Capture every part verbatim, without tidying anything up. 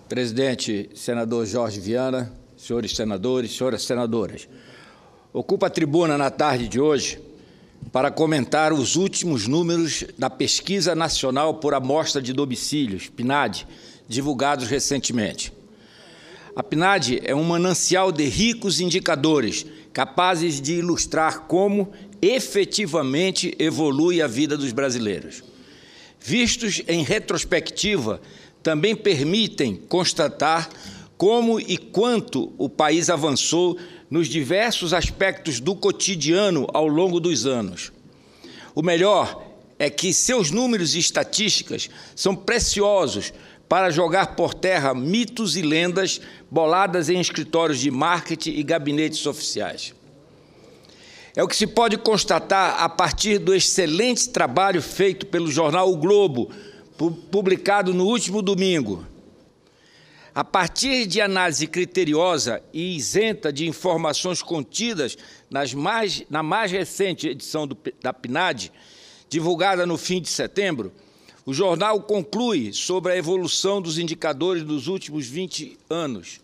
Presidente, senador Jorge Viana, senhores senadores, senhoras senadoras, ocupo a tribuna na tarde de hoje para comentar os últimos números da Pesquisa Nacional por Amostra de Domicílios, P N A D, divulgados recentemente. A P N A D é um manancial de ricos indicadores capazes de ilustrar como efetivamente evolui a vida dos brasileiros. Vistos em retrospectiva, também permitem constatar como e quanto o país avançou nos diversos aspectos do cotidiano ao longo dos anos. O melhor é que seus números e estatísticas são preciosos para jogar por terra mitos e lendas boladas em escritórios de marketing e gabinetes oficiais. É o que se pode constatar a partir do excelente trabalho feito pelo jornal O Globo, publicado no último domingo. A partir de análise criteriosa e isenta de informações contidas nas mais, na mais recente edição do, da P N A D, divulgada no fim de setembro, o jornal conclui sobre a evolução dos indicadores dos últimos vinte anos.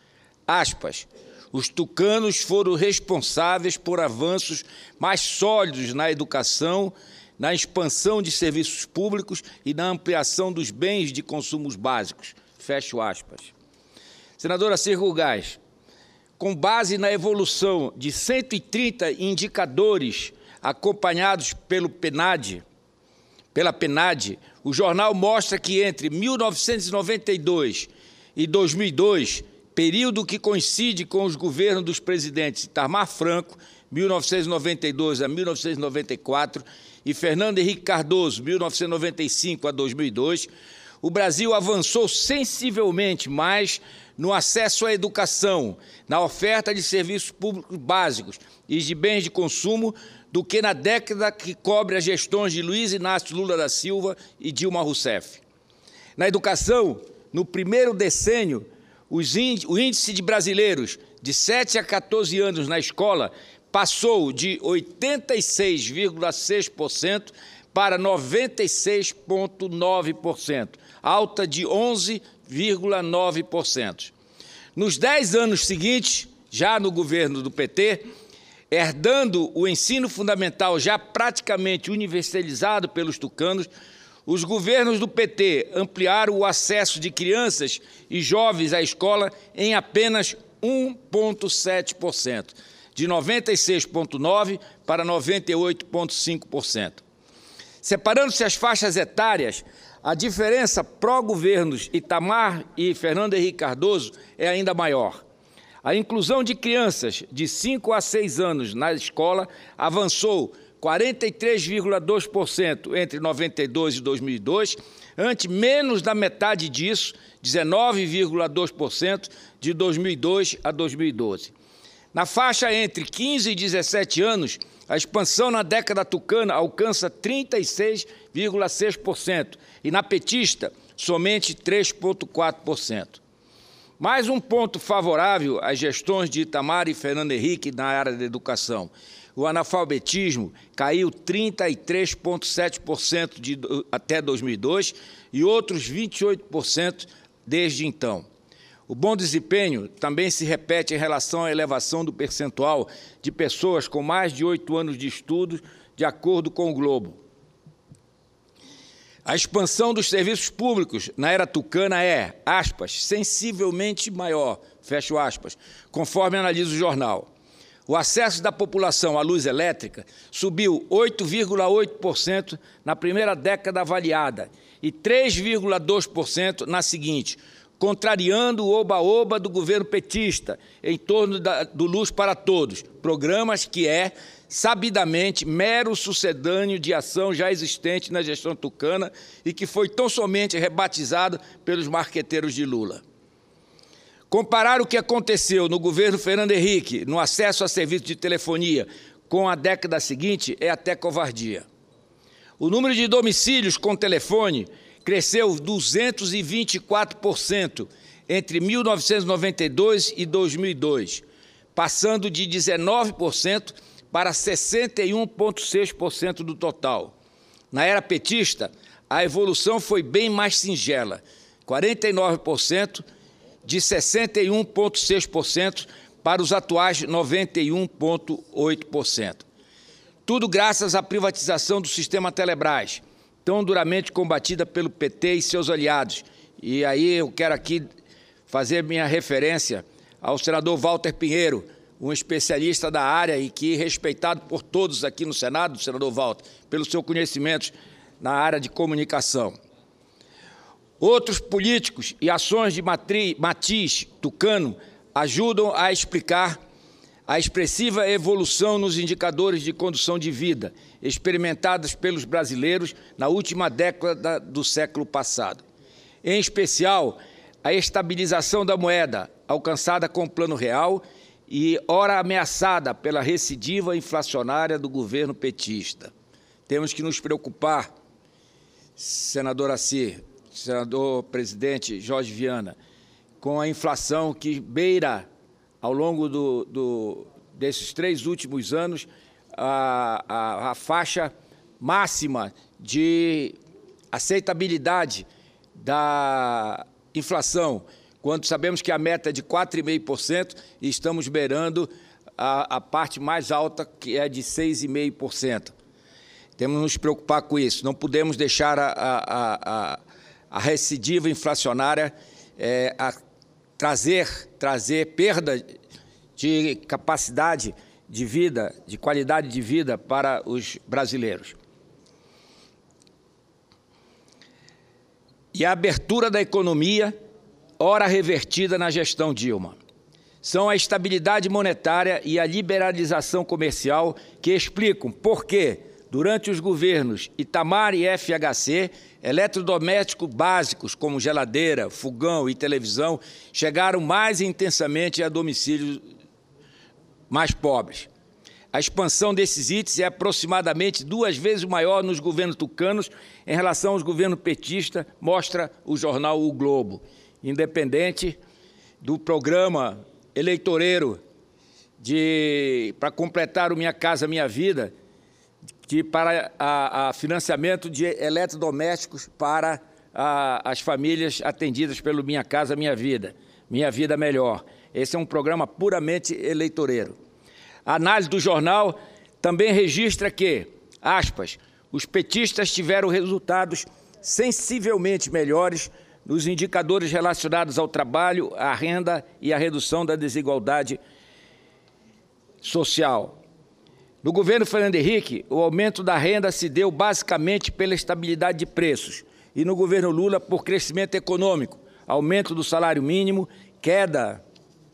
Aspas, os tucanos foram responsáveis por avanços mais sólidos na educação, na expansão de serviços públicos e na ampliação dos bens de consumos básicos. Fecho aspas. Senadora Circo Gás, com base na evolução de cento e trinta indicadores acompanhados pelo P N A D, pela P N A D, o jornal mostra que entre mil novecentos e noventa e dois e dois mil e dois, período que coincide com os governos dos presidentes Itamar Franco, mil novecentos e noventa e dois a mil novecentos e noventa e quatro, e Fernando Henrique Cardoso, mil novecentos e noventa e cinco a dois mil e dois, o Brasil avançou sensivelmente mais no acesso à educação, na oferta de serviços públicos básicos e de bens de consumo do que na década que cobre as gestões de Luiz Inácio Lula da Silva e Dilma Rousseff. Na educação, no primeiro decênio, os índice, o índice de brasileiros de sete a quatorze anos na escola passou de oitenta e seis vírgula seis por cento para noventa e seis vírgula nove por cento, alta de onze vírgula nove por cento. Nos dez anos seguintes, já no governo do P T, herdando o ensino fundamental já praticamente universalizado pelos tucanos, os governos do P T ampliaram o acesso de crianças e jovens à escola em apenas um vírgula sete por cento, de noventa e seis vírgula nove por cento para noventa e oito vírgula cinco por cento. Separando-se as faixas etárias, a diferença pró-governos Itamar e Fernando Henrique Cardoso é ainda maior. A inclusão de crianças de cinco a seis anos na escola avançou quarenta e três vírgula dois por cento entre noventa e dois e dois mil e dois, ante menos da metade disso, dezenove vírgula dois por cento, de dois mil e dois a dois mil e doze. Na faixa entre quinze e dezessete anos, a expansão na década tucana alcança trinta e seis vírgula seis por cento e na petista, somente três vírgula quatro por cento. Mais um ponto favorável às gestões de Itamar e Fernando Henrique na área da educação. O analfabetismo caiu trinta e três vírgula sete por cento de, até dois mil e dois e outros vinte e oito por cento desde então. O bom desempenho também se repete em relação à elevação do percentual de pessoas com mais de oito anos de estudo, de acordo com o Globo. A expansão dos serviços públicos na era tucana é, aspas, sensivelmente maior, fecho aspas, conforme analisa o jornal. O acesso da população à luz elétrica subiu oito vírgula oito por cento na primeira década avaliada e três vírgula dois por cento na seguinte, contrariando o oba-oba do governo petista em torno da, do Luz para Todos, programas que é, sabidamente, mero sucedâneo de ação já existente na gestão tucana e que foi tão somente rebatizado pelos marqueteiros de Lula. Comparar o que aconteceu no governo Fernando Henrique no acesso a serviços de telefonia com a década seguinte é até covardia. O número de domicílios com telefone cresceu duzentos e vinte e quatro por cento entre mil novecentos e noventa e dois e dois mil e dois, passando de dezenove por cento para sessenta e um vírgula seis por cento do total. Na era petista, a evolução foi bem mais singela, quarenta e nove por cento de sessenta e um vírgula seis por cento para os atuais noventa e um vírgula oito por cento. Tudo graças à privatização do sistema Telebrás, tão duramente combatida pelo P T e seus aliados. E aí eu quero aqui fazer minha referência ao senador Walter Pinheiro, um especialista da área e que respeitado por todos aqui no Senado, senador Walter, pelo seu conhecimento na área de comunicação. Outros políticos e ações de matiz tucano ajudam a explicar a expressiva evolução nos indicadores de condução de vida experimentados pelos brasileiros na última década do século passado. Em especial, a estabilização da moeda, alcançada com o Plano Real e ora ameaçada pela recidiva inflacionária do governo petista. Temos que nos preocupar, senador Assir, senador presidente Jorge Viana, com a inflação que beira, ao longo do, do, desses três últimos anos, a, a, a faixa máxima de aceitabilidade da inflação, quando sabemos que a meta é de quatro vírgula cinco por cento e estamos beirando a, a parte mais alta, que é de seis vírgula cinco por cento. Temos que nos preocupar com isso. Não podemos deixar a, a, a, a recidiva inflacionária é, a trazer, trazer perda de capacidade de vida, de qualidade de vida para os brasileiros. E a abertura da economia, ora revertida na gestão Dilma. São a estabilidade monetária e a liberalização comercial que explicam por que, durante os governos Itamar e F H C, eletrodomésticos básicos como geladeira, fogão e televisão chegaram mais intensamente a domicílios mais pobres. A expansão desses itens é aproximadamente duas vezes maior nos governos tucanos em relação aos governos petistas, mostra o jornal O Globo. Independente do programa eleitoreiro de, para completar o Minha Casa Minha Vida, que para a, a financiamento de eletrodomésticos para a, as famílias atendidas pelo Minha Casa Minha Vida, Minha Vida Melhor. Esse é um programa puramente eleitoreiro. A análise do jornal também registra que, aspas, os petistas tiveram resultados sensivelmente melhores nos indicadores relacionados ao trabalho, à renda e à redução da desigualdade social. No governo Fernando Henrique, o aumento da renda se deu basicamente pela estabilidade de preços e no governo Lula por crescimento econômico, aumento do salário mínimo, queda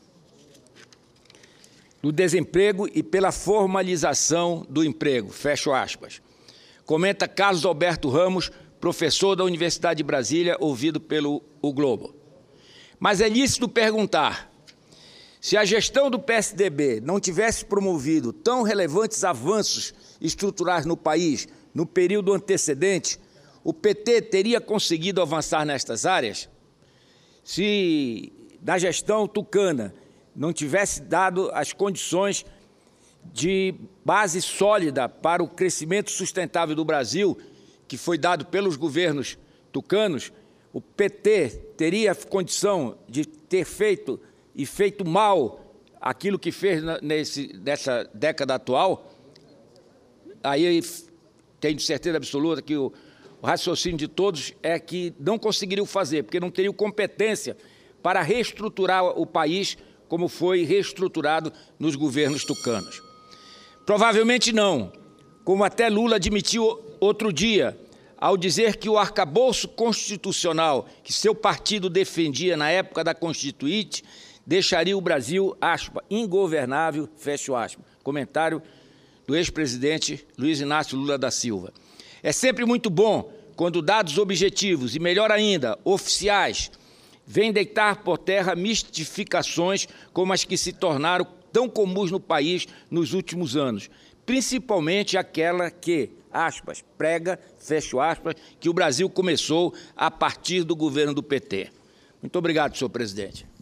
do desemprego e pela formalização do emprego, fecho aspas. Comenta Carlos Alberto Ramos, professor da Universidade de Brasília, ouvido pelo O Globo. Mas é lícito perguntar, se a gestão do P S D B não tivesse promovido tão relevantes avanços estruturais no país no período antecedente, o P T teria conseguido avançar nestas áreas? Se na gestão tucana não tivesse dado as condições de base sólida para o crescimento sustentável do Brasil, que foi dado pelos governos tucanos, o P T teria condição de ter feito e feito mal aquilo que fez nesse, nessa década atual? Aí tenho certeza absoluta que o, o raciocínio de todos é que não conseguiriam fazer, porque não teriam competência para reestruturar o país como foi reestruturado nos governos tucanos. Provavelmente não, como até Lula admitiu outro dia, ao dizer que o arcabouço constitucional que seu partido defendia na época da Constituinte deixaria o Brasil, aspa, ingovernável, fecho aspas. Comentário do ex-presidente Luiz Inácio Lula da Silva. É sempre muito bom quando dados objetivos e, melhor ainda, oficiais, vêm deitar por terra mistificações como as que se tornaram tão comuns no país nos últimos anos, principalmente aquela que, aspas, prega, fecho aspas, que o Brasil começou a partir do governo do P T. Muito obrigado, senhor presidente.